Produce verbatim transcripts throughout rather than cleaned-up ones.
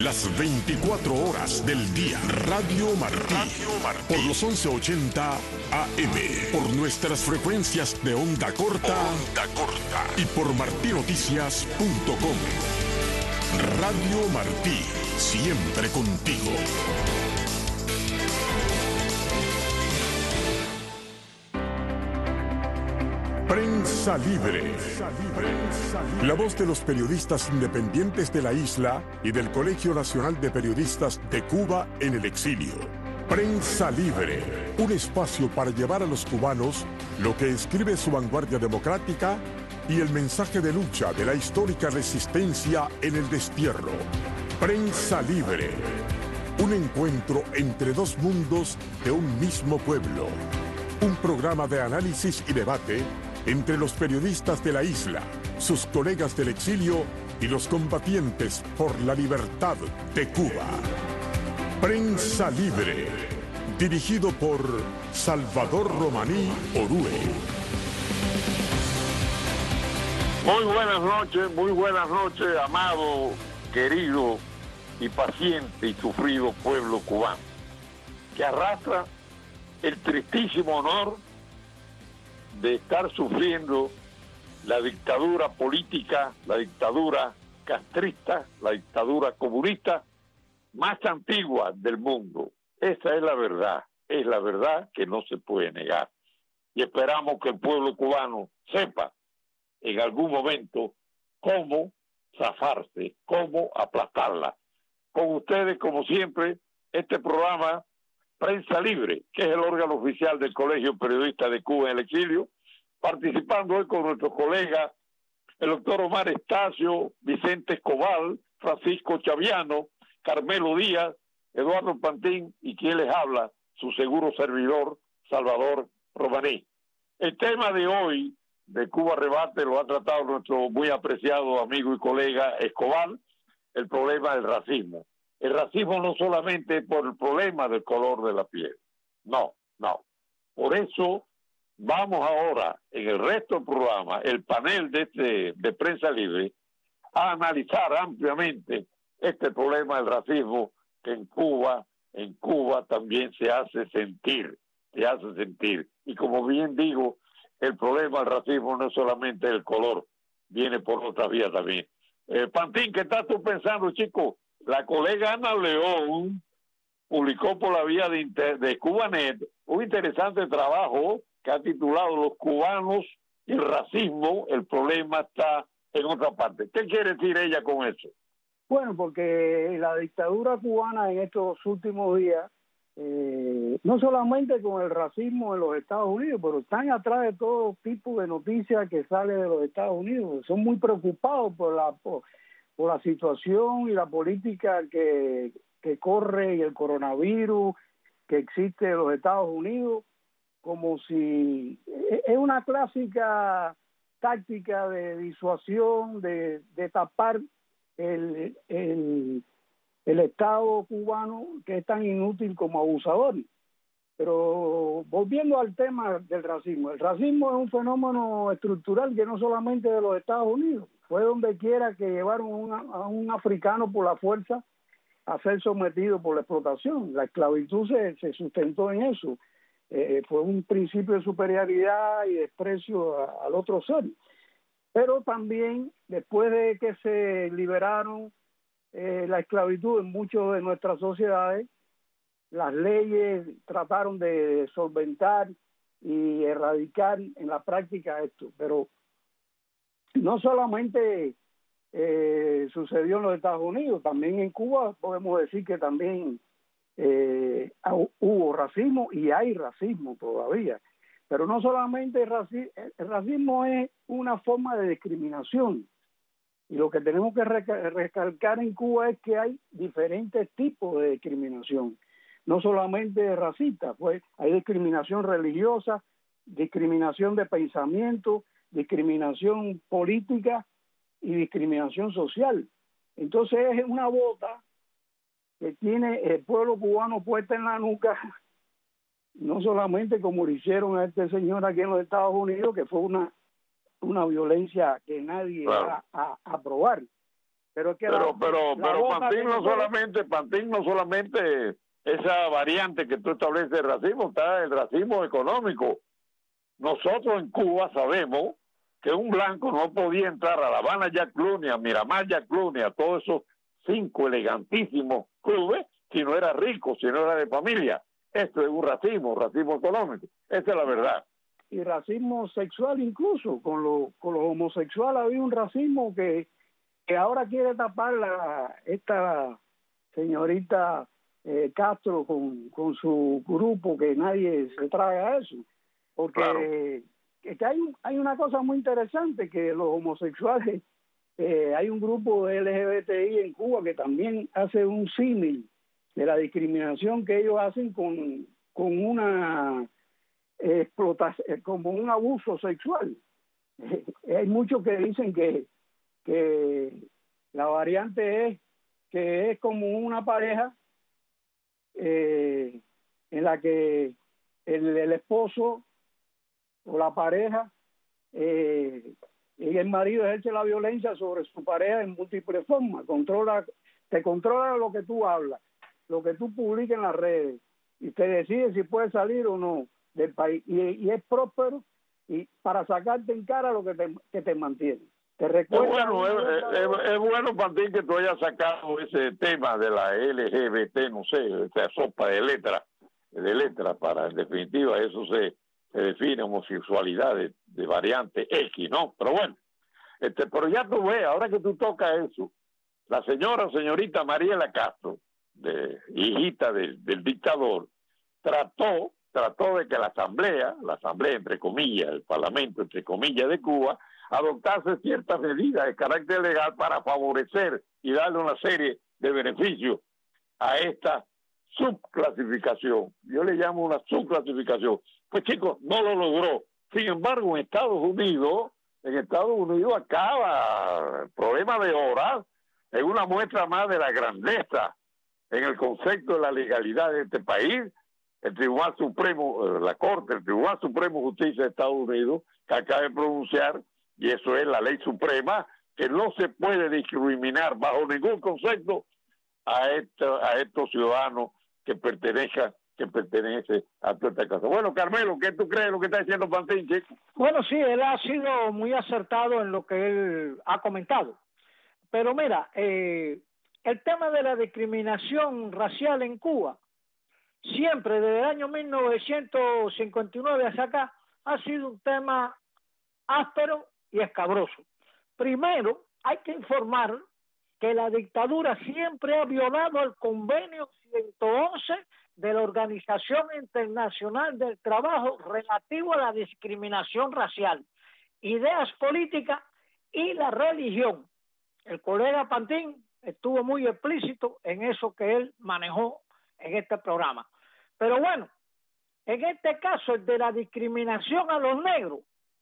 Las veinticuatro horas del día. Radio Martí. Radio Martí. Por los once ochenta A M. Por nuestras frecuencias de onda corta. Onda corta. Y por martinoticias punto com. Radio Martí. Siempre contigo. Prensa Libre. La voz de los periodistas independientes de la isla y del Colegio Nacional de Periodistas de Cuba en el exilio. Prensa Libre, un espacio para llevar a los cubanos lo que escribe su vanguardia democrática y el mensaje de lucha de la histórica resistencia en el destierro. Prensa Libre, un encuentro entre dos mundos de un mismo pueblo. Un programa de análisis y debate entre los periodistas de la isla, sus colegas del exilio y los combatientes por la libertad de Cuba. Prensa Libre, dirigido por Salvador Romaní Orue. Muy buenas noches, muy buenas noches, amado, querido y paciente y sufrido pueblo cubano, que arrastra el tristísimo honor de estar sufriendo la dictadura política, la dictadura castrista, la dictadura comunista más antigua del mundo. Esa es la verdad, es la verdad que no se puede negar. Y esperamos que el pueblo cubano sepa en algún momento cómo zafarse, cómo aplastarla. Con ustedes, como siempre, este programa Prensa Libre, que es el órgano oficial del Colegio Periodista de Cuba en el exilio, participando hoy con nuestros colegas, el doctor Omar Estacio, Vicente Escobar, Francisco Chaviano, Carmelo Díaz, Eduardo Pantín y quien les habla, su seguro servidor, Salvador Romaní. El tema de hoy de Cuba Rebate lo ha tratado nuestro muy apreciado amigo y colega Escobar, el problema del racismo. El racismo no solamente por el problema del color de la piel, no, no. Por eso vamos ahora, en el resto del programa, el panel de, este, de Prensa Libre, a analizar ampliamente este problema del racismo que en Cuba, en Cuba también se hace sentir, se hace sentir. Y como bien digo, el problema del racismo no es solamente el color, viene por otras vías también. Eh, Pantín, ¿qué estás tú pensando, chico? La colega Ana León publicó por la vía de, inter, de Cubanet un interesante trabajo que ha titulado Los cubanos y el racismo, el problema está en otra parte. ¿Qué quiere decir ella con eso? Bueno, porque la dictadura cubana en estos últimos días, eh, no solamente con el racismo en los Estados Unidos, pero están atrás de todo tipo de noticias que salen de los Estados Unidos. Son muy preocupados por la... Por, por la situación y la política que, que corre y el coronavirus que existe en los Estados Unidos, como si es una clásica táctica de disuasión, de, de tapar el, el, el Estado cubano, que es tan inútil como abusador. Pero volviendo al tema del racismo, el racismo es un fenómeno estructural que no solamente de los Estados Unidos, fue donde quiera que llevaron una, a un africano por la fuerza a ser sometido por la explotación. La esclavitud se, se sustentó en eso. Eh, fue un principio de superioridad y desprecio a, al otro ser. Pero también, después de que se liberaron eh, la esclavitud en muchas de nuestras sociedades, las leyes trataron de solventar y erradicar en la práctica esto. Pero no solamente eh, sucedió en los Estados Unidos, también en Cuba podemos decir que también eh, hubo racismo y hay racismo todavía. Pero no solamente el racismo, el racismo es una forma de discriminación. Y lo que tenemos que recalcar en Cuba es que hay diferentes tipos de discriminación. No solamente racista, pues hay discriminación religiosa, discriminación de pensamiento, discriminación política y discriminación social. Entonces es una bota que tiene el pueblo cubano puesta en la nuca, no solamente como lo hicieron a este señor aquí en los Estados Unidos, que fue una, una violencia que nadie claro. va a aprobar, Pero es que pero la, pero la pero boca Pantín que no no puede- solamente Pantín no solamente esa variante que tú estableces de racismo, está el racismo económico. Nosotros en Cuba sabemos que un blanco no podía entrar a La Habana Jack Clooney, a Miramar Jack Clooney, a todos esos cinco elegantísimos clubes, si no era rico, si no era de familia. Esto es un racismo, racismo económico. Esa es la verdad. y racismo sexual incluso, con, lo, con los homosexuales había un racismo que, que ahora quiere tapar la, esta señorita eh, Castro con, con su grupo, que nadie se traga eso, porque Claro. que, que hay, hay una cosa muy interesante, que los homosexuales, eh, hay un grupo de L G B T I en Cuba que también hace un símil de la discriminación que ellos hacen con, con una explotación, como un abuso sexual. Eh, hay muchos que dicen que, que la variante es que es como una pareja eh, en la que el, el esposo o la pareja eh, y el marido ejerce la violencia sobre su pareja en múltiples formas, controla, te controla lo que tú hablas, lo que tú publicas en las redes, y te decide si puedes salir o no del país, y, y es próspero y para sacarte en cara lo que te, que te mantiene. Te Es recuerda bueno, una es, y otra es- vez. es bueno, Pantín, que tú hayas sacado ese tema de la L G B T, no sé, esa sopa de letras, de letras, para, en definitiva, eso se, se define homosexualidad de, de variante X, ¿no? Pero bueno, este, pero ya tú ves, ahora que tú tocas eso, la señora, señorita Mariela Castro, de, hijita del, del dictador, trató, trató de que la asamblea, la asamblea entre comillas, el parlamento entre comillas de Cuba, adoptase ciertas medidas de carácter legal para favorecer y darle una serie de beneficios a esta subclasificación. Yo le llamo una subclasificación. Pues chicos, no lo logró. Sin embargo, en Estados Unidos, en Estados Unidos acaba el problema de horas, es una muestra más de la grandeza en el concepto de la legalidad de este país. El Tribunal Supremo, la Corte, el Tribunal Supremo de Justicia de Estados Unidos, que acaba de pronunciar, y eso es la ley suprema, que no se puede discriminar bajo ningún concepto a, esto, a estos ciudadanos que pertenezcan que pertenece a toda esta casa. Bueno, Carmelo, ¿qué tú crees de lo que está diciendo Pantín, chico? Bueno, sí, él ha sido muy acertado en lo que él ha comentado. Pero mira, eh, el tema de la discriminación racial en Cuba, siempre desde el año mil novecientos cincuenta y nueve hacia acá, ha sido un tema áspero y escabroso. Primero, hay que informar que la dictadura siempre ha violado el convenio ciento once de la Organización Internacional del Trabajo relativo a la discriminación racial, ideas políticas y la religión. El colega Pantín estuvo muy explícito en eso que él manejó en este programa. Pero bueno, en este caso, el de la discriminación a los negros,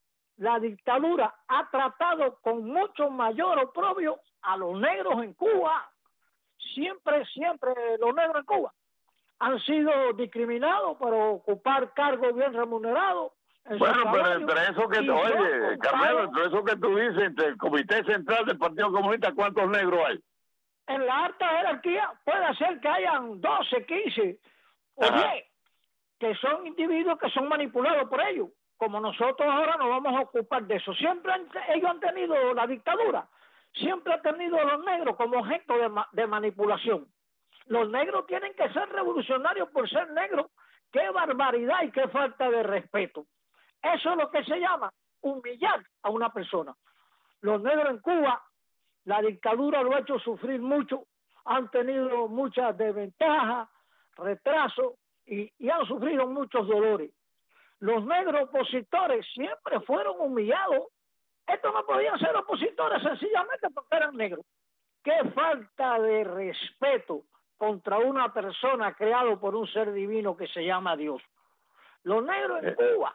la dictadura ha tratado con mucho mayor oprobio a los negros en Cuba. Siempre, siempre los negros en Cuba han sido discriminados por ocupar cargos bien remunerados. Bueno, pero entre eso que, oye, Carmelo, entre eso que tú dices, entre el Comité Central del Partido Comunista, ¿cuántos negros hay? En la alta jerarquía puede ser que hayan doce, quince o diez, que son individuos que son manipulados por ellos. Como nosotros ahora nos vamos a ocupar de eso. Siempre han, ellos han tenido, la dictadura, siempre ha tenido a los negros como objeto de, de manipulación. Los negros tienen que ser revolucionarios por ser negros. ¡Qué barbaridad y qué falta de respeto! Eso es lo que se llama humillar a una persona. Los negros en Cuba, la dictadura lo ha hecho sufrir mucho, han tenido muchas desventajas, retrasos y, y han sufrido muchos dolores. Los negros opositores siempre fueron humillados. Estos no podían ser opositores sencillamente porque eran negros. ¡Qué falta de respeto contra una persona creado por un ser divino que se llama Dios! Los negros en Cuba,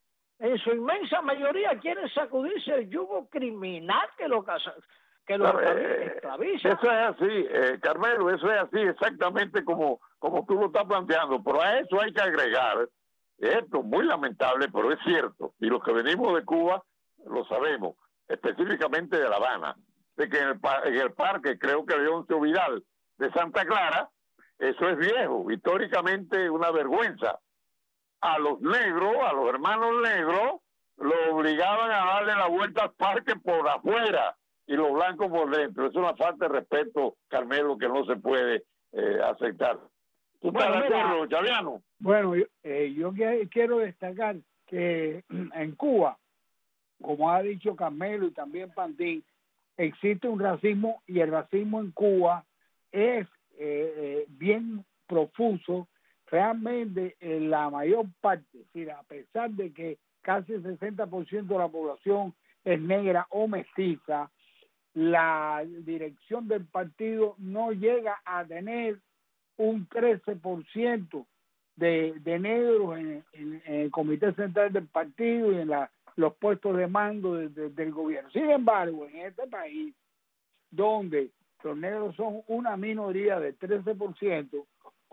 en su inmensa mayoría, quieren sacudirse el yugo criminal que lo que lo eh, esclaviza. Eso es así, eh, Carmelo, eso es así exactamente como, como tú lo estás planteando, pero a eso hay que agregar esto, muy lamentable, pero es cierto, y los que venimos de Cuba lo sabemos, específicamente de La Habana. de que en el, en el parque, creo que Leoncio Vidal de Santa Clara, eso es viejo, históricamente una vergüenza. A los negros, a los hermanos negros, lo obligaban a darle la vuelta al parque por afuera y los blancos por dentro. Es una falta de respeto, Carmelo, que no se puede eh, aceptar. ¿Tú bueno, estás de acuerdo, Chaviano? Bueno, yo, eh, yo quiero destacar que en Cuba, como ha dicho Carmelo y también Pantín, existe un racismo, y el racismo en Cuba es eh, eh, bien profuso. Realmente en la mayor parte, es decir, a pesar de que casi el sesenta por ciento de la población es negra o mestiza, la dirección del partido no llega a tener un trece por ciento de, de negros en, en, en el comité central del partido y en la, los puestos de mando de, de, del gobierno. Sin embargo, en este país, donde los negros son una minoría de trece por ciento,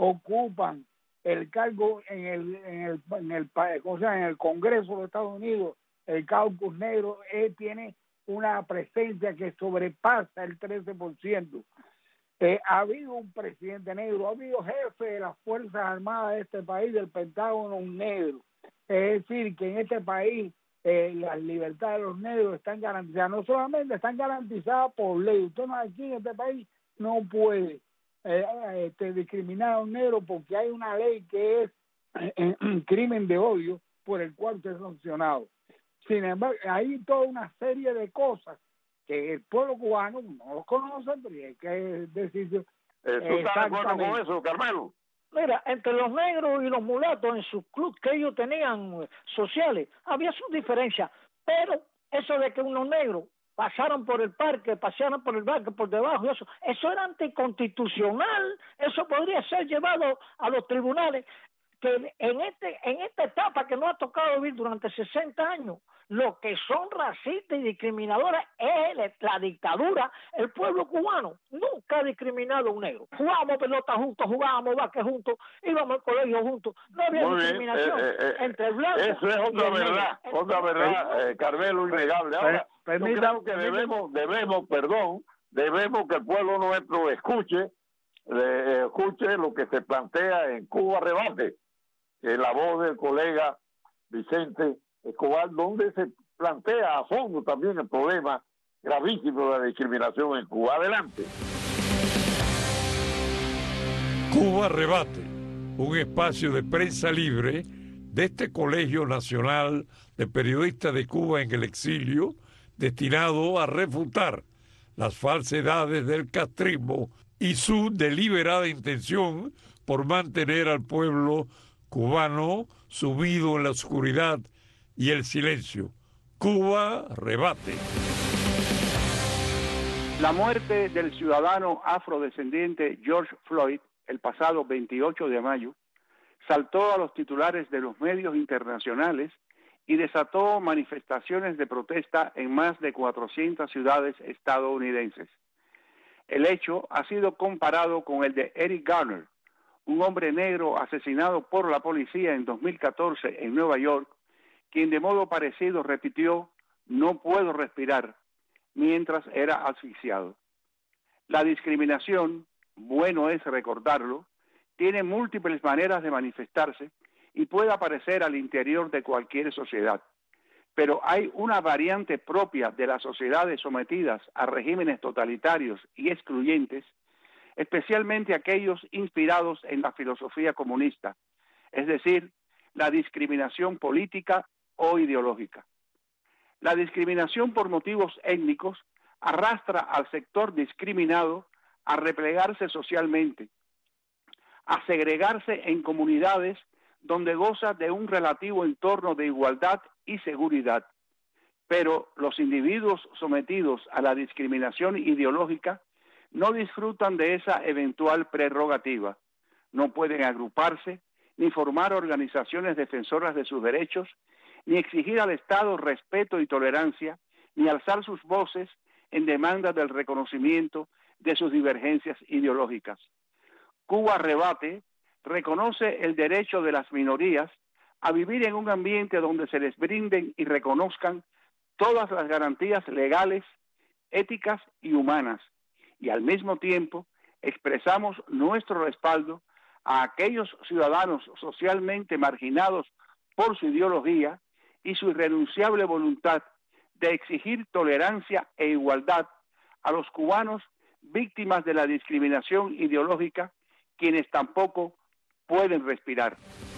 ocupan el cargo en el en el en el, o sea, en el Congreso de Estados Unidos, el caucus negro eh, tiene una presencia que sobrepasa el trece por ciento. Eh, ha habido un presidente negro, ha habido jefe de las Fuerzas Armadas de este país, del Pentágono, un negro. Es decir, que en este país eh, las libertades de los negros están garantizadas. No solamente están garantizadas por ley. Usted no, aquí en este país no puede eh, este, discriminar a un negro porque hay una ley que es eh, un crimen de odio por el cual usted es sancionado. Sin embargo, hay toda una serie de cosas que el pueblo cubano no los conoce, pero hay que decir... Eh, ¿Tú estás de acuerdo con eso, Carmelo? Mira, entre los negros y los mulatos en sus clubes que ellos tenían sociales, había sus diferencias, pero eso de que unos negros pasaron por el parque, pasaron por el parque por debajo, eso, eso era anticonstitucional, eso podría ser llevado a los tribunales, que en este en esta etapa que nos ha tocado vivir durante sesenta años, lo que son racistas y discriminadores es la dictadura. El pueblo cubano nunca ha discriminado a un negro. Jugábamos pelota juntos, jugábamos básquet juntos, íbamos al colegio juntos. No había Muy discriminación bien, eh, eh, entre blancos. Eso es otra verdad, negro. otra verdad, eh, Carmelo, innegable. Ahora, yo creo que debemos, debemos, perdón, debemos que el pueblo nuestro escuche, eh, escuche lo que se plantea en Cuba Rebate, eh, la voz del colega Vicente Escobar, donde se plantea a fondo también el problema gravísimo de la discriminación en Cuba. Adelante. Cuba Rebate, un espacio de prensa libre de este Colegio Nacional de Periodistas de Cuba en el Exilio, destinado a refutar las falsedades del castrismo y su deliberada intención por mantener al pueblo cubano sumido en la oscuridad y el silencio. Cuba Rebate. La muerte del ciudadano afrodescendiente George Floyd el pasado veintiocho de mayo saltó a los titulares de los medios internacionales y desató manifestaciones de protesta en más de cuatrocientas ciudades estadounidenses. El hecho ha sido comparado con el de Eric Garner, un hombre negro asesinado por la policía en dos mil catorce en Nueva York, quien de modo parecido repitió "no puedo respirar" mientras era asfixiado. La discriminación, bueno es recordarlo, tiene múltiples maneras de manifestarse y puede aparecer al interior de cualquier sociedad. Pero hay una variante propia de las sociedades sometidas a regímenes totalitarios y excluyentes, especialmente aquellos inspirados en la filosofía comunista, es decir, la discriminación política o ideológica. La discriminación por motivos étnicos arrastra al sector discriminado a replegarse socialmente, a segregarse en comunidades donde goza de un relativo entorno de igualdad y seguridad. Pero los individuos sometidos a la discriminación ideológica no disfrutan de esa eventual prerrogativa, no pueden agruparse, ni formar organizaciones defensoras de sus derechos, ni exigir al Estado respeto y tolerancia, ni alzar sus voces en demanda del reconocimiento de sus divergencias ideológicas. Cuba Rebate reconoce el derecho de las minorías a vivir en un ambiente donde se les brinden y reconozcan todas las garantías legales éticas y humanas, y al mismo tiempo expresamos nuestro respaldo a aquellos ciudadanos socialmente marginados por su ideología y su irrenunciable voluntad de exigir tolerancia e igualdad a los cubanos víctimas de la discriminación ideológica, quienes tampoco pueden respirar.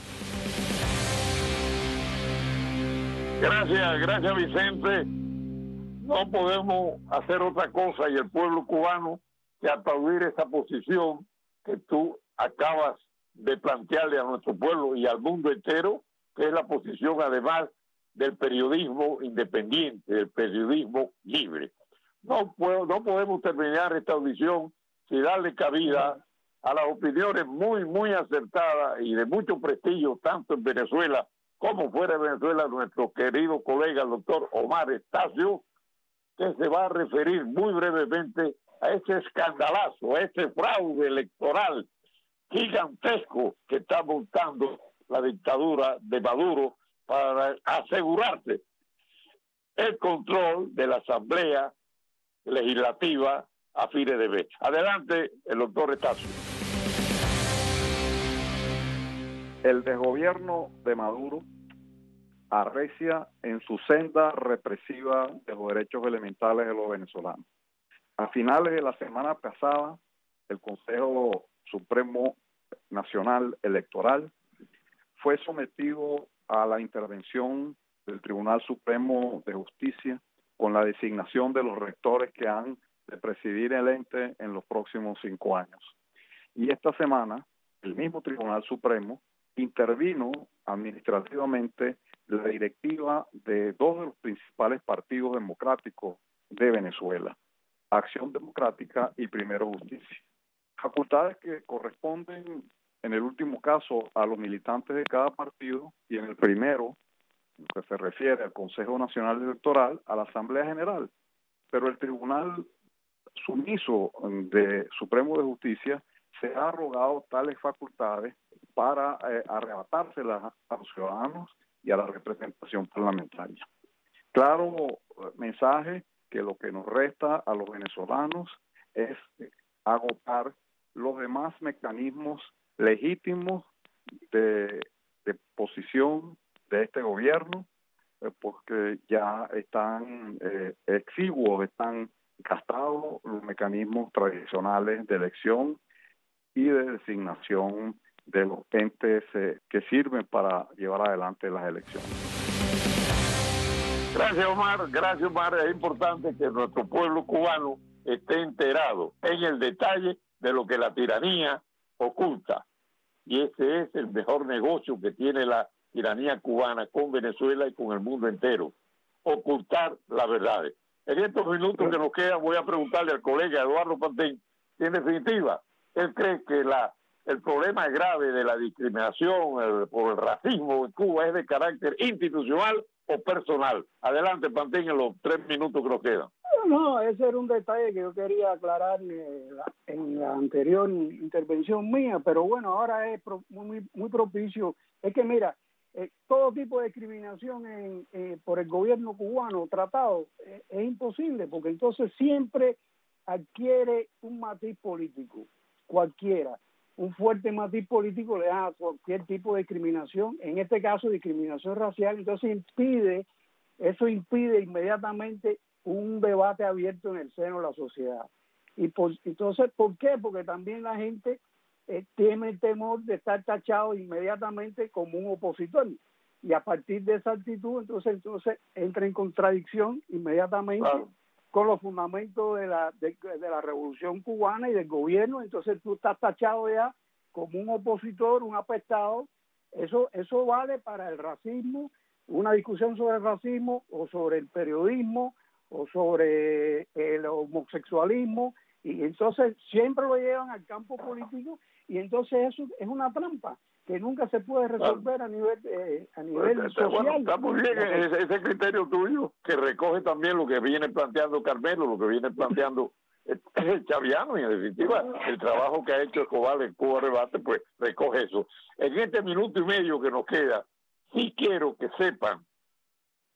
Gracias, gracias Vicente. No podemos hacer otra cosa y el pueblo cubano que aplaudir esta posición que tú acabas de plantearle a nuestro pueblo y al mundo entero, que es la posición además del periodismo independiente, del periodismo libre. No, puedo, no podemos terminar esta audición sin darle cabida a las opiniones muy, muy acertadas y de mucho prestigio, tanto en Venezuela como fuera de Venezuela, nuestro querido colega, el doctor Omar Estacio, que se va a referir muy brevemente a ese escandalazo, a ese fraude electoral gigantesco que está montando la dictadura de Maduro para asegurarse el control de la Asamblea Legislativa a fines de mes. Adelante, el doctor Estacio. El desgobierno de Maduro arrecia en su senda represiva de los derechos elementales de los venezolanos. A finales de la semana pasada, el Consejo Supremo Nacional Electoral fue sometido a la intervención del Tribunal Supremo de Justicia con la designación de los rectores que han de presidir el ente en los próximos cinco años. Y esta semana, el mismo Tribunal Supremo intervino administrativamente la directiva de dos de los principales partidos democráticos de Venezuela, Acción Democrática y Primero Justicia. Facultades que corresponden, en el último caso, a los militantes de cada partido, y en el primero, en lo que se refiere al Consejo Nacional Electoral, a la Asamblea General. Pero el Tribunal Sumiso de Supremo de Justicia se ha arrogado tales facultades para eh, arrebatárselas a los ciudadanos y a la representación parlamentaria. Claro mensaje que lo que nos resta a los venezolanos es agotar los demás mecanismos legítimos de, de posición de este gobierno, eh, porque ya están eh, exiguos, están gastados los mecanismos tradicionales de elección y de designación de los entes eh, que sirven para llevar adelante las elecciones. Gracias, Omar. Gracias, Omar. Es importante que nuestro pueblo cubano esté enterado en el detalle de lo que la tiranía oculta. Y ese es el mejor negocio que tiene la tiranía cubana con Venezuela y con el mundo entero. Ocultar las verdades. En estos minutos que nos quedan voy a preguntarle al colega Eduardo Pantén, si en definitiva, él cree que la el problema grave de la discriminación el, por el racismo en Cuba es de carácter institucional o personal. Adelante, Pantén, en los tres minutos que nos quedan. No, ese era un detalle que yo quería aclarar en la, en la anterior intervención mía, pero bueno, ahora es pro, muy, muy propicio. Es que mira, eh, todo tipo de discriminación en, eh, por el gobierno cubano tratado eh, es imposible, porque entonces siempre adquiere un matiz político, cualquiera. Un fuerte matiz político le da a cualquier tipo de discriminación, en este caso discriminación racial, entonces impide, eso impide inmediatamente un debate abierto en el seno de la sociedad. Y por, entonces, ¿por qué? Porque también la gente eh, tiene el temor de estar tachado inmediatamente como un opositor. Y a partir de esa actitud, entonces, entonces entra en contradicción inmediatamente claro. con los fundamentos de la, de, de la revolución cubana y del gobierno. Entonces tú estás tachado ya como un opositor, un apestado. Eso, eso vale para el racismo, una discusión sobre el racismo o sobre el periodismo o sobre el homosexualismo, y entonces siempre lo llevan al campo político, y entonces eso es una trampa que nunca se puede resolver a nivel eh, a nivel pues, social. Bueno, está muy bien ese, ese criterio tuyo, que recoge también lo que viene planteando Carmelo, lo que viene planteando el Chaviano, y en definitiva el trabajo que ha hecho Escobar en Cuba Rebate, pues recoge eso. En este minuto y medio que nos queda, sí quiero que sepan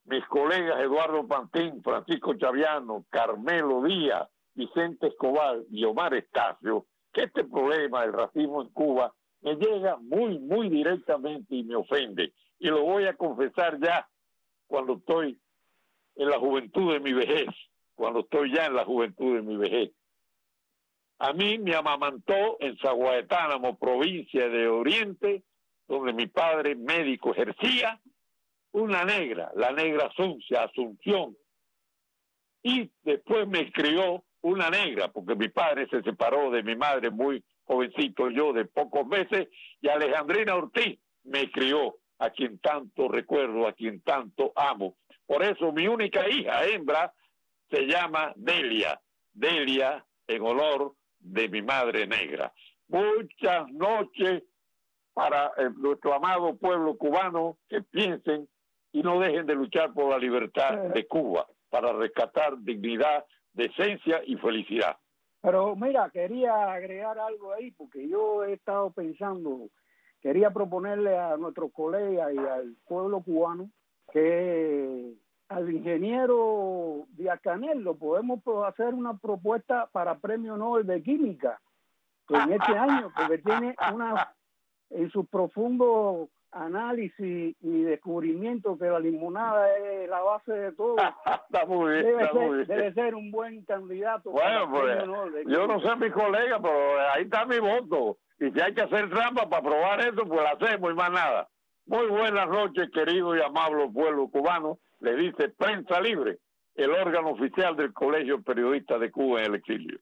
mis colegas Eduardo Pantín, Francisco Chaviano, Carmelo Díaz, Vicente Escobar y Omar Estacio, que este problema del racismo en Cuba me llega muy, muy directamente y me ofende. Y lo voy a confesar ya cuando estoy en la juventud de mi vejez, cuando estoy ya en la juventud de mi vejez. A mí me amamantó en Zaguaetánamo, provincia de Oriente, donde mi padre médico ejercía, una negra, la negra Asunción, Asunción. Y después me crió una negra, porque mi padre se separó de mi madre muy jovencito, yo de pocos meses, y Alejandrina Ortiz me crió, a quien tanto recuerdo, a quien tanto amo. Por eso mi única hija, hembra, se llama Delia, Delia en honor de mi madre negra. Muchas noches para eh, nuestro amado pueblo cubano, que piensen y no dejen de luchar por la libertad de Cuba, para rescatar dignidad, decencia y felicidad. Pero mira, quería agregar algo ahí, porque yo he estado pensando, quería proponerle a nuestros colegas y al pueblo cubano que al ingeniero Díaz-Canel lo podemos hacer una propuesta para premio Nobel de Química en este año, porque tiene una, en su profundo análisis y descubrimiento que la limonada es la base de todo. Está muy bien, debe, está ser, muy bien. debe ser un buen candidato. Bueno, para pues Nobel de yo no Química. sé mi colega, pero ahí está mi voto. Y si hay que hacer trampa para probar eso, pues lo hacemos y más nada. Muy buenas noches, querido y amable pueblo cubano. Le dice Prensa Libre, el órgano oficial del Colegio Periodista de Cuba en el exilio.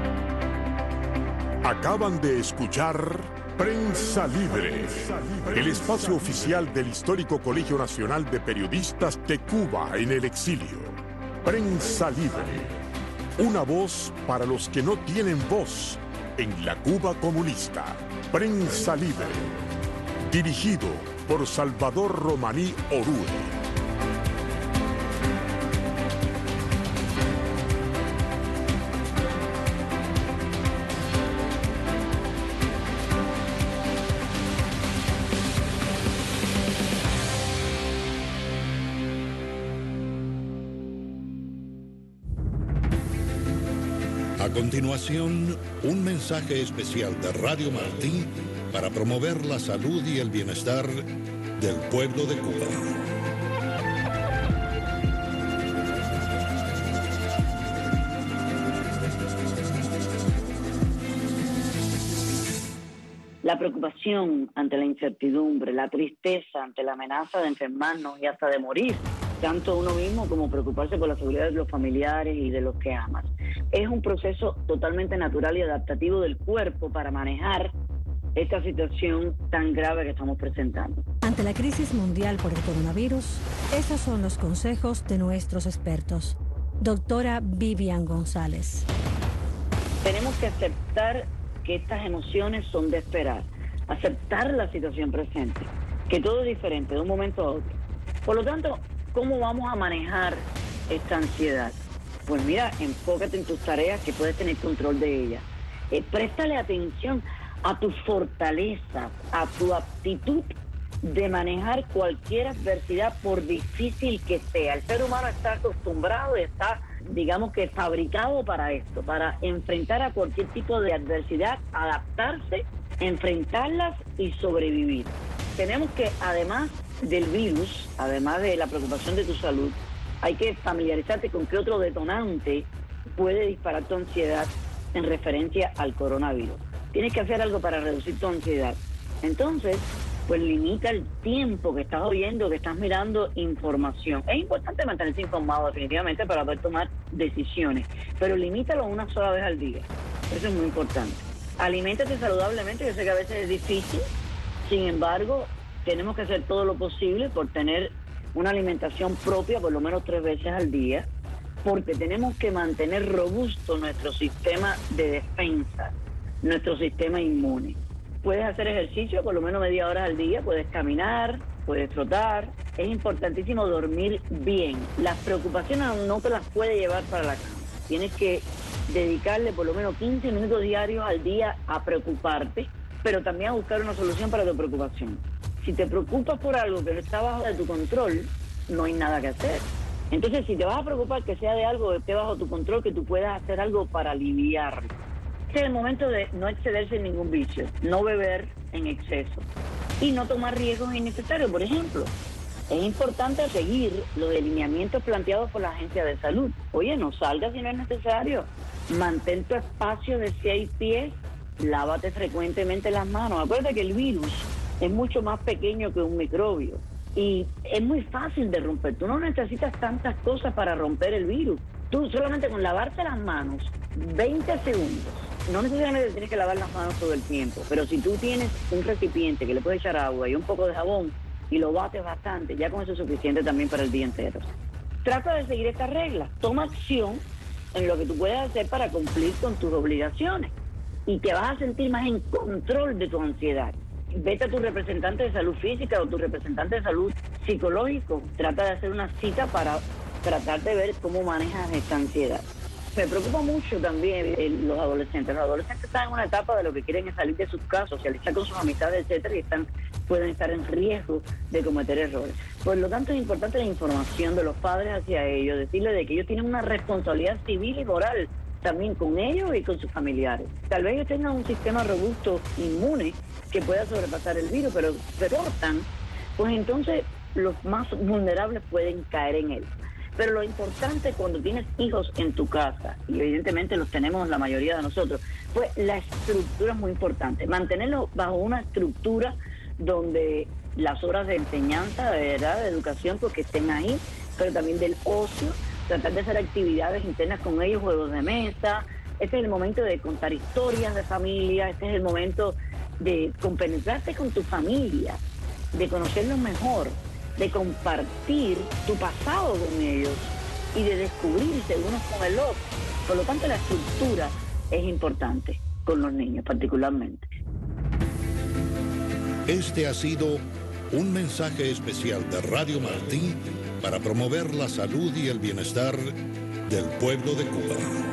Acaban de escuchar Prensa Libre, el espacio oficial del histórico Colegio Nacional de Periodistas de Cuba en el exilio. Prensa Libre, una voz para los que no tienen voz en la Cuba comunista. Prensa Libre, dirigido por Salvador Romaní Orue. A continuación, un mensaje especial de Radio Martí para promover la salud y el bienestar del pueblo de Cuba. La preocupación ante la incertidumbre, la tristeza ante la amenaza de enfermarnos y hasta de morir, tanto uno mismo como preocuparse por la seguridad de los familiares y de los que amas. Es un proceso totalmente natural y adaptativo del cuerpo para manejar esta situación tan grave que estamos presentando. Ante la crisis mundial por el coronavirus, esos son los consejos de nuestros expertos. Doctora Vivian González. Tenemos que aceptar que estas emociones son de esperar, aceptar la situación presente, que todo es diferente de un momento a otro. Por lo tanto, ¿cómo vamos a manejar esta ansiedad? Pues mira, enfócate en tus tareas que puedes tener control de ellas. Eh, préstale atención a tu fortaleza, a tu aptitud de manejar cualquier adversidad, por difícil que sea. El ser humano está acostumbrado y está, digamos que fabricado para esto, para enfrentar a cualquier tipo de adversidad, adaptarse, enfrentarlas y sobrevivir. Tenemos que, además del virus, además de la preocupación de tu salud, hay que familiarizarte con qué otro detonante puede disparar tu ansiedad en referencia al coronavirus. Tienes que hacer algo para reducir tu ansiedad. Entonces, pues limita el tiempo que estás oyendo, que estás mirando información. Es importante mantenerse informado definitivamente para poder tomar decisiones, pero limítalo una sola vez al día. Eso es muy importante. Aliméntate saludablemente, yo sé que a veces es difícil, sin embargo, tenemos que hacer todo lo posible por tener una alimentación propia por lo menos tres veces al día, porque tenemos que mantener robusto nuestro sistema de defensa, nuestro sistema inmune. Puedes hacer ejercicio por lo menos media hora al día, puedes caminar, puedes trotar. Es importantísimo dormir bien. Las preocupaciones no te las puedes llevar para la cama. Tienes que dedicarle por lo menos quince minutos diarios al día a preocuparte, pero también a buscar una solución para tu preocupación. Si te preocupas por algo que no está bajo de tu control, no hay nada que hacer. Entonces, si te vas a preocupar que sea de algo que esté bajo tu control, que tú puedas hacer algo para aliviarlo. Este es el momento de no excederse en ningún vicio, no beber en exceso y no tomar riesgos innecesarios. Por ejemplo, es importante seguir los lineamientos planteados por la Agencia de Salud. Oye, no salgas si no es necesario. Mantén tu espacio de seis pies, lávate frecuentemente las manos. Acuérdate que el virus es mucho más pequeño que un microbio y es muy fácil de romper. Tú no necesitas tantas cosas para romper el virus. Tú solamente con lavarte las manos veinte segundos. No necesariamente tienes que lavar las manos todo el tiempo, pero si tú tienes un recipiente que le puedes echar agua y un poco de jabón y lo bates bastante, ya con eso es suficiente también para el día entero. Trata de seguir estas reglas. Toma acción en lo que tú puedes hacer para cumplir con tus obligaciones y te vas a sentir más en control de tu ansiedad. Vete a tu representante de salud física o tu representante de salud psicológico. Trata de hacer una cita para tratar de ver cómo manejas esta ansiedad. Me preocupa mucho también eh, los adolescentes. Los adolescentes están en una etapa de lo que quieren es salir de sus casas, socializar con sus amistades, etcétera, y están, pueden estar en riesgo de cometer errores. Por lo tanto, es importante la información de los padres hacia ellos, decirles de que ellos tienen una responsabilidad civil y moral también con ellos y con sus familiares. Tal vez ellos tengan un sistema robusto, inmune, que pueda sobrepasar el virus, pero se cortan, pues entonces los más vulnerables pueden caer en él. Pero lo importante cuando tienes hijos en tu casa, y evidentemente los tenemos la mayoría de nosotros, pues la estructura es muy importante. Mantenerlos bajo una estructura donde las horas de enseñanza, de verdad, de educación, pues que estén ahí, pero también del ocio, tratar de hacer actividades internas con ellos, juegos de mesa. Este es el momento de contar historias de familia, este es el momento de compenetrarte con tu familia, de conocerlos mejor, de compartir tu pasado con ellos y de descubrirse unos con el otro. Por lo tanto, la estructura es importante con los niños particularmente. Este ha sido un mensaje especial de Radio Martí para promover la salud y el bienestar del pueblo de Cuba.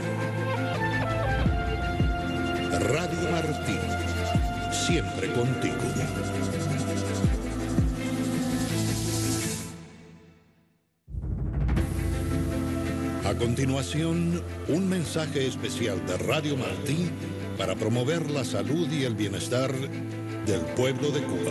Radio Martí, siempre contigo. A continuación, un mensaje especial de Radio Martí para promover la salud y el bienestar del pueblo de Cuba.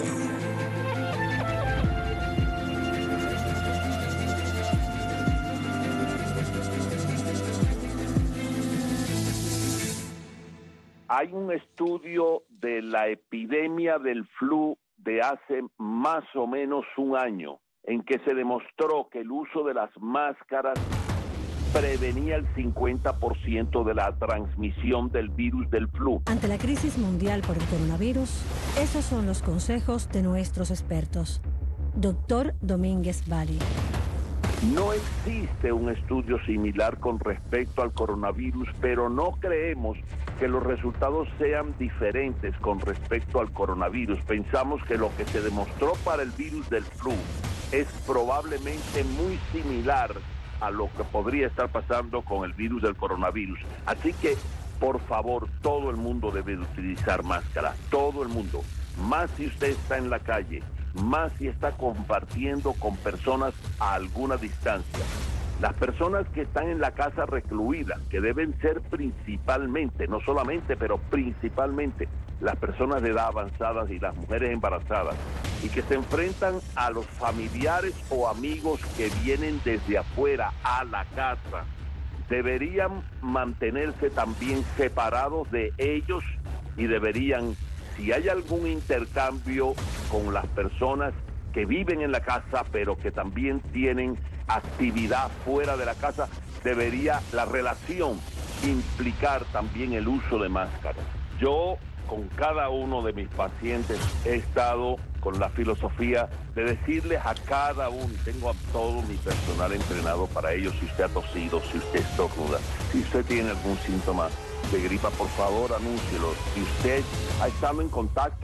Hay un estudio de la epidemia del flu de hace más o menos un año en que se demostró que el uso de las máscaras prevenía el cincuenta por ciento de la transmisión del virus del flu. Ante la crisis mundial por el coronavirus, esos son los consejos de nuestros expertos. Doctor Domínguez Bali. No existe un estudio similar con respecto al coronavirus, pero no creemos que los resultados sean diferentes con respecto al coronavirus. Pensamos que lo que se demostró para el virus del flu es probablemente muy similar a lo que podría estar pasando con el virus del coronavirus. Así que, por favor, todo el mundo debe de utilizar máscara, todo el mundo. Más si usted está en la calle, más si está compartiendo con personas a alguna distancia. Las personas que están en la casa recluidas, que deben ser principalmente, no solamente, pero principalmente, las personas de edad avanzada y las mujeres embarazadas, y que se enfrentan a los familiares o amigos que vienen desde afuera a la casa, deberían mantenerse también separados de ellos y deberían, si hay algún intercambio con las personas que viven en la casa, pero que también tienen actividad fuera de la casa, debería la relación implicar también el uso de máscaras. Yo, con cada uno de mis pacientes, he estado con la filosofía de decirles a cada uno, y tengo a todo mi personal entrenado para ello, si usted ha tosido, si usted estornuda, si usted tiene algún síntoma de gripa, por favor, anúncielo. Si usted ha estado en contacto